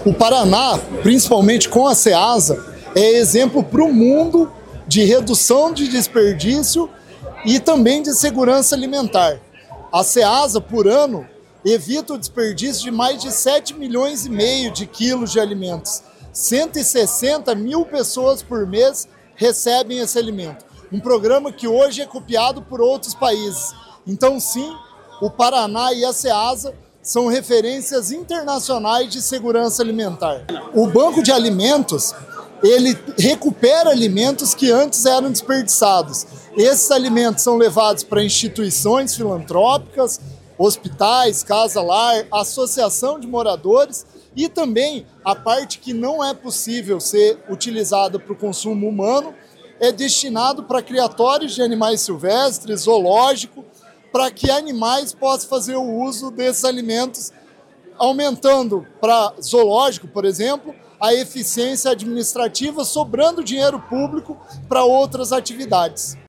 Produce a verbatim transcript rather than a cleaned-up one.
O Paraná, principalmente com a Ceasa, é exemplo para o mundo de redução de desperdício e também de segurança alimentar. A Ceasa, por ano, evita o desperdício de mais de sete milhões e meio de quilos de alimentos. cento e sessenta mil pessoas por mês recebem esse alimento. Um programa que hoje é copiado por outros países. Então, sim, o Paraná e a Ceasa são referências internacionais de segurança alimentar. O Banco de Alimentos, ele recupera alimentos que antes eram desperdiçados. Esses alimentos são levados para instituições filantrópicas, hospitais, casa-lar, associação de moradores e também a parte que não é possível ser utilizada para o consumo humano é destinado para criatórios de animais silvestres, zoológico, para que animais possam fazer o uso desses alimentos, aumentando para zoológico, por exemplo, a eficiência administrativa, sobrando dinheiro público para outras atividades.